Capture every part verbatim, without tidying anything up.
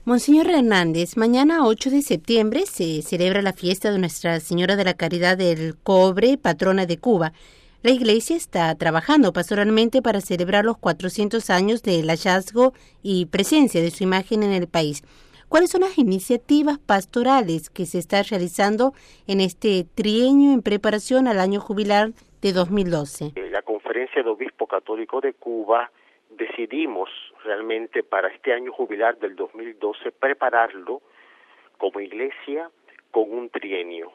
Monseñor Hernández, mañana ocho de septiembre se celebra la fiesta de Nuestra Señora de la Caridad del Cobre, patrona de Cuba. La Iglesia está trabajando pastoralmente para celebrar los cuatrocientos años del hallazgo y presencia de su imagen en el país. ¿Cuáles son las iniciativas pastorales que se están realizando en este trienio en preparación al año jubilar de dos mil doce? La Conferencia de Obispos Católicos de Cuba decidimos realmente para este año jubilar del dos mil doce prepararlo como iglesia con un trienio.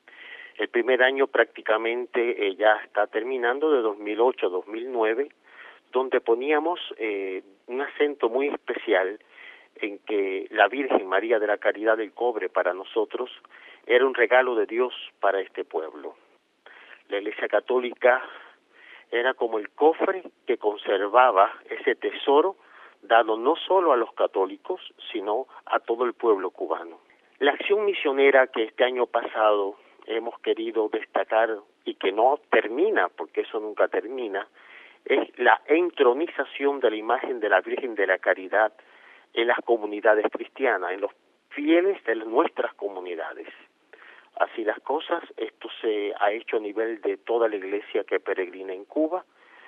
El primer año prácticamente eh, ya está terminando, de dos mil ocho a dos mil nueve, donde poníamos eh, un acento muy especial en que la Virgen María de la Caridad del Cobre para nosotros era un regalo de Dios para este pueblo. La Iglesia Católica era como el cofre que conservaba ese tesoro dado no solo a los católicos, sino a todo el pueblo cubano. La acción misionera que este año pasado hemos querido destacar y que no termina, porque eso nunca termina, es la entronización de la imagen de la Virgen de la Caridad en las comunidades cristianas, en los fieles de nuestras comunidades. Así las cosas, esto se ha hecho a nivel de toda la iglesia que peregrina en Cuba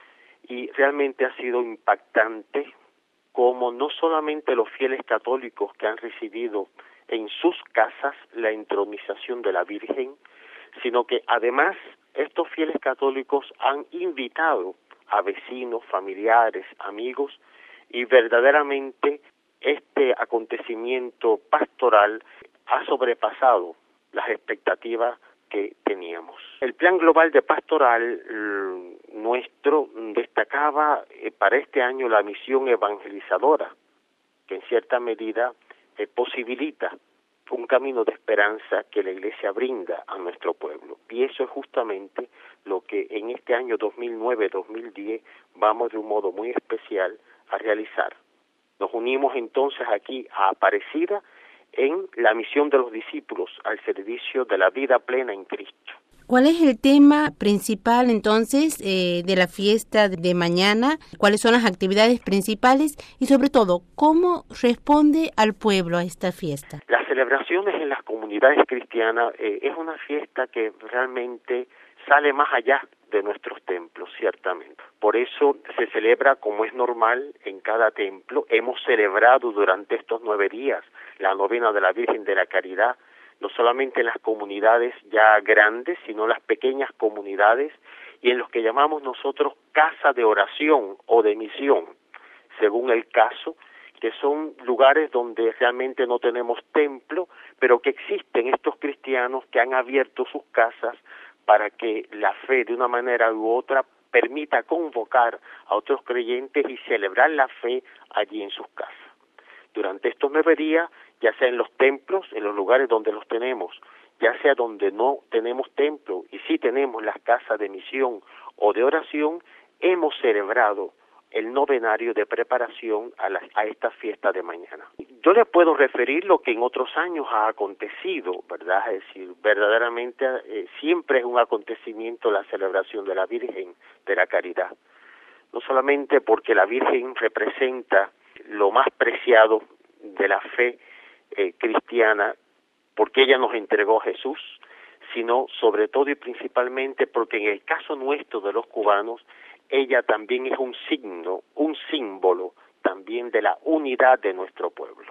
y realmente ha sido impactante como no solamente los fieles católicos que han recibido en sus casas la entronización de la Virgen, sino que además estos fieles católicos han invitado a vecinos, familiares, amigos y verdaderamente este acontecimiento pastoral ha sobrepasado las expectativas que teníamos. El plan global de pastoral eh, nuestro destacaba eh, para este año la misión evangelizadora, que en cierta medida eh, posibilita un camino de esperanza que la Iglesia brinda a nuestro pueblo. Y eso es justamente lo que en este año dos mil nueve dos mil diez vamos de un modo muy especial a realizar. Nos unimos entonces aquí a Aparecida en la misión de los discípulos al servicio de la vida plena en Cristo. ¿Cuál es el tema principal entonces eh, de la fiesta de mañana? ¿Cuáles son las actividades principales? Y sobre todo, ¿cómo responde al pueblo a esta fiesta? Las celebraciones en las comunidades cristianas eh, es una fiesta que realmente sale más allá de nuestros templos, ciertamente. Por eso se celebra como es normal en cada templo. Hemos celebrado durante estos nueve días la novena de la Virgen de la Caridad, no solamente en las comunidades ya grandes, sino en las pequeñas comunidades y en los que llamamos nosotros casa de oración o de misión, según el caso, que son lugares donde realmente no tenemos templo, pero que existen estos cristianos que han abierto sus casas para que la fe de una manera u otra permita convocar a otros creyentes y celebrar la fe allí en sus casas. Durante estos nueve días, ya sea en los templos, en los lugares donde los tenemos, ya sea donde no tenemos templo y sí tenemos las casas de misión o de oración, hemos celebrado el novenario de preparación a, la, a esta fiesta de mañana. Yo les puedo referir lo que en otros años ha acontecido, ¿verdad? Es decir, verdaderamente eh, siempre es un acontecimiento la celebración de la Virgen de la Caridad. No solamente porque la Virgen representa lo más preciado de la fe eh, cristiana, porque ella nos entregó a Jesús, sino sobre todo y principalmente porque en el caso nuestro de los cubanos, ella también es un signo, un símbolo también de la unidad de nuestro pueblo.